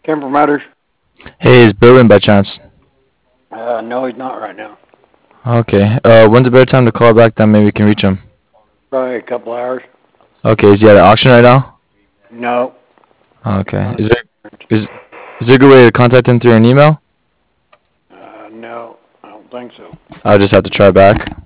Camper Matters? Hey, is Bill in by chance? No, he's not right now. Okay. When's a better time to call back? Then maybe we can reach him. Probably a couple hours. Okay. Is he at the auction right now? No, he's Okay. not. Is there a good way to contact him through an email? No, I don't think so. I'll just have to try back.